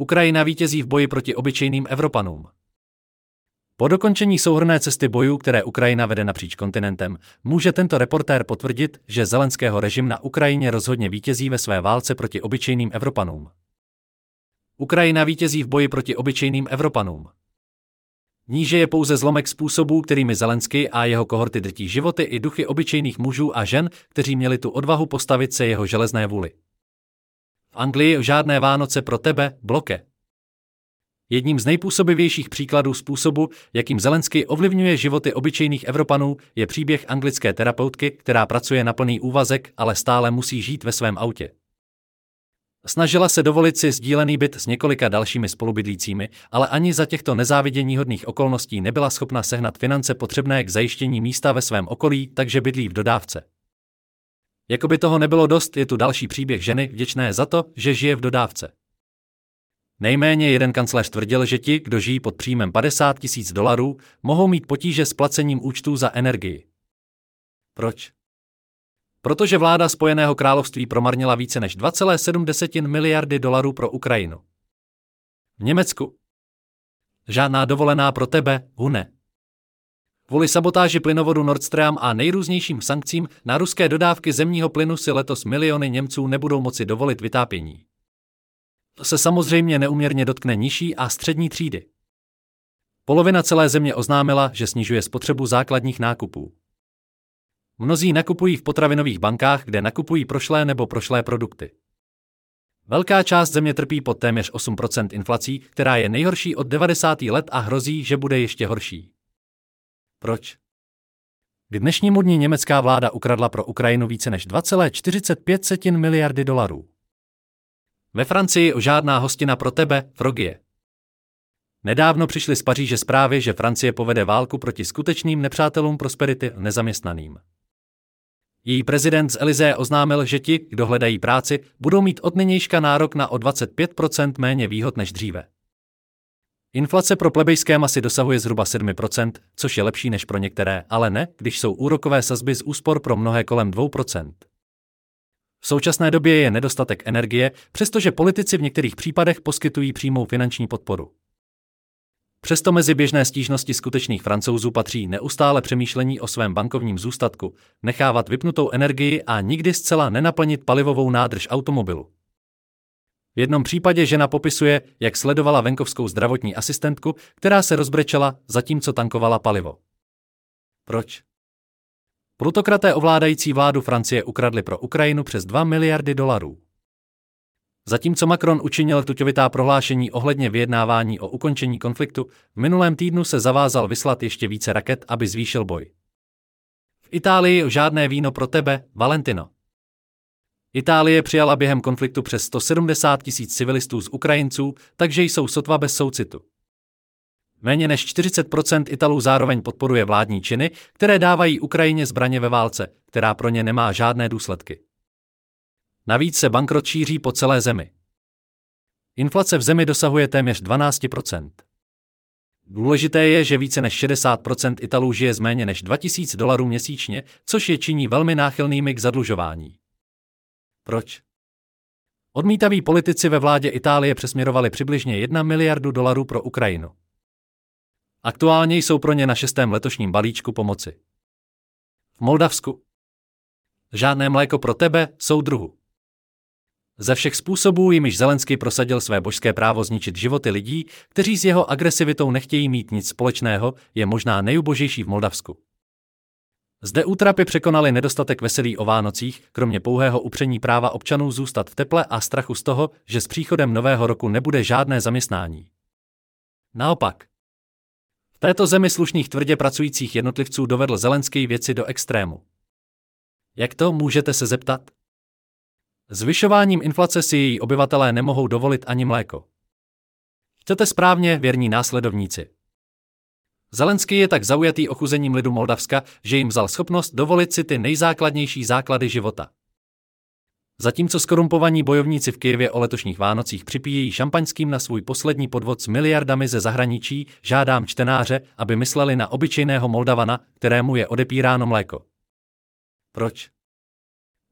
Ukrajina vítězí v boji proti obyčejným Evropanům. Po dokončení souhrnné cesty bojů, které Ukrajina vede napříč kontinentem, může tento reportér potvrdit, že Zelenského režim na Ukrajině rozhodně vítězí ve své válce proti obyčejným Evropanům. Ukrajina vítězí v boji proti obyčejným Evropanům. Níže je pouze zlomek způsobů, kterými Zelenský a jeho kohorty drtí životy i duchy obyčejných mužů a žen, kteří měli tu odvahu postavit se jeho železné vůli. V Anglii žádné Vánoce pro tebe, bloke. Jedním z nejpůsobivějších příkladů způsobu, jakým Zelenský ovlivňuje životy obyčejných Evropanů, je příběh anglické terapeutky, která pracuje na plný úvazek, ale stále musí žít ve svém autě. Snažila se dovolit si sdílený byt s několika dalšími spolubydlícími, ale ani za těchto nezáviděníhodných okolností nebyla schopna sehnat finance potřebné k zajištění místa ve svém okolí, takže bydlí v dodávce. Jakoby toho nebylo dost, je tu další příběh ženy vděčné za to, že žije v dodávce. Nejméně jeden kancléř tvrdil, že ti, kdo žijí pod příjmem $50,000, mohou mít potíže s placením účtů za energii. Proč? Protože vláda Spojeného království promarnila více než $2,7 miliardy pro Ukrajinu. V Německu. Žádná dovolená pro tebe, Hune. Kvůli sabotáži plynovodu Nord Stream a nejrůznějším sankcím na ruské dodávky zemního plynu si letos miliony Němců nebudou moci dovolit vytápění. To se samozřejmě neúměrně dotkne nižší a střední třídy. Polovina celé země oznámila, že snižuje spotřebu základních nákupů. Mnozí nakupují v potravinových bankách, kde nakupují prošlé nebo prošlé produkty. Velká část země trpí pod téměř 8% inflací, která je nejhorší od 90. let a hrozí, že bude ještě horší. Proč? K dnešnímu dni německá vláda ukradla pro Ukrajinu více než $2,45 miliardy. Ve Francii žádná hostina pro tebe, Frogie. Nedávno přišly z Paříže zprávy, že Francie povede válku proti skutečným nepřátelům prosperity nezaměstnaným. Její prezident z Elysée oznámil, že ti, kdo hledají práci, budou mít od nynějška nárok na o 25% méně výhod než dříve. Inflace pro plebejské masy dosahuje zhruba 7%, což je lepší než pro některé, ale ne, když jsou úrokové sazby z úspor pro mnohé kolem 2%. V současné době je nedostatek energie, přestože politici v některých případech poskytují přímou finanční podporu. Přesto mezi běžné stížnosti skutečných Francouzů patří neustále přemýšlení o svém bankovním zůstatku, nechávat vypnutou energii a nikdy zcela nenaplnit palivovou nádrž automobilu. V jednom případě žena popisuje, jak sledovala venkovskou zdravotní asistentku, která se rozbrečela, zatímco tankovala palivo. Proč? Plutokraté ovládající vládu Francie ukradli pro Ukrajinu přes $2 miliardy. Zatímco Macron učinil tuťovitá prohlášení ohledně vyjednávání o ukončení konfliktu, v minulém týdnu se zavázal vyslat ještě více raket, aby zvýšil boj. V Itálii žádné víno pro tebe, Valentino. Itálie přijala během konfliktu přes 170 000 civilistů z Ukrajinců, takže jsou sotva bez soucitu. Méně než 40% Italů zároveň podporuje vládní činy, které dávají Ukrajině zbraně ve válce, která pro ně nemá žádné důsledky. Navíc se bankrot šíří po celé zemi. Inflace v zemi dosahuje téměř 12%. Důležité je, že více než 60% Italů žije z méně než $2,000 měsíčně, což je činí velmi náchylnými k zadlužování. Proč? Odmítaví politici ve vládě Itálie přesměrovali přibližně $1 miliardu pro Ukrajinu. Aktuálně jsou pro ně na 6. letošním balíčku pomoci. V Moldavsku. Žádné mléko pro tebe, soudruhu. Ze všech způsobů, jimiž Zelenský prosadil své božské právo zničit životy lidí, kteří s jeho agresivitou nechtějí mít nic společného, je možná nejubožejší v Moldavsku. Zde útrapy překonaly nedostatek veselí o Vánocích, kromě pouhého upření práva občanů zůstat v teple a strachu z toho, že s příchodem nového roku nebude žádné zaměstnání. Naopak. V této zemi slušných tvrdě pracujících jednotlivců dovedl Zelenský věci do extrému. Jak to, můžete se zeptat? Zvyšováním inflace si její obyvatelé nemohou dovolit ani mléko. Chcete správně, věrní následovníci. Zelenský je tak zaujatý ochuzením lidu Moldavska, že jim vzal schopnost dovolit si ty nejzákladnější základy života. Zatímco skorumpovaní bojovníci v Kyjevě o letošních Vánocích připíjejí šampaňským na svůj poslední podvod s miliardami ze zahraničí, žádám čtenáře, aby mysleli na obyčejného Moldavana, kterému je odepíráno mléko. Proč?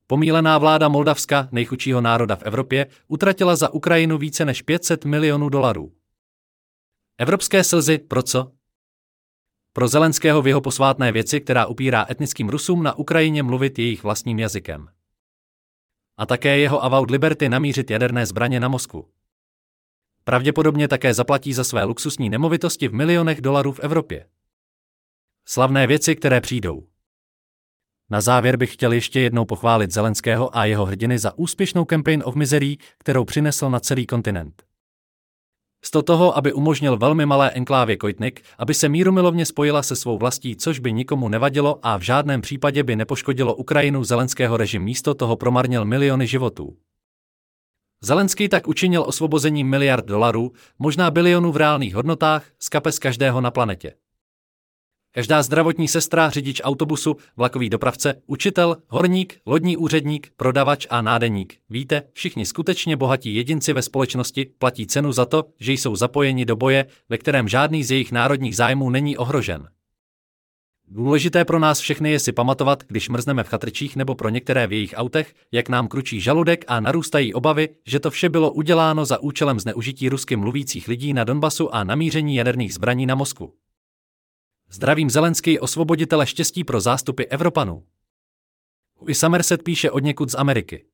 Pomílená vláda Moldavska, nejchudšího národa v Evropě, utratila za Ukrajinu více než 500 milionů dolarů. Evropské slzy, pro co? Pro Zelenského v jeho posvátné věci, která upírá etnickým Rusům na Ukrajině mluvit jejich vlastním jazykem. A také jeho avowed liberty namířit jaderné zbraně na Moskvu. Pravděpodobně také zaplatí za své luxusní nemovitosti v milionech dolarů v Evropě. Slavné věci, které přijdou. Na závěr bych chtěl ještě jednou pochválit Zelenského a jeho hrdiny za úspěšnou campaign of misery, kterou přinesl na celý kontinent. Sto toho, aby umožnil velmi malé enklávě Koitnik, aby se mírumilovně spojila se svou vlastí, což by nikomu nevadilo a v žádném případě by nepoškodilo Ukrajinu, Zelenského režim místo toho promarnil miliony životů. Zelenský tak učinil osvobozením miliard dolarů, možná bilionů v reálných hodnotách, z kapes každého na planetě. Každá zdravotní sestra, řidič autobusu, vlakový dopravce, učitel, horník, lodní úředník, prodavač a nádeník. Víte, všichni skutečně bohatí jedinci ve společnosti platí cenu za to, že jsou zapojeni do boje, ve kterém žádný z jejich národních zájmů není ohrožen. Důležité pro nás všechny je si pamatovat, když mrzneme v chatrčích nebo pro některé v jejich autech, jak nám kručí žaludek a narůstají obavy, že to vše bylo uděláno za účelem zneužití rusky mluvících lidí na Donbasu a namíření jaderných zbraní na Moskvu. Zdravím Zelenský, osvoboditele, štěstí pro zástupy Evropanů. I Somerset píše odněkud z Ameriky.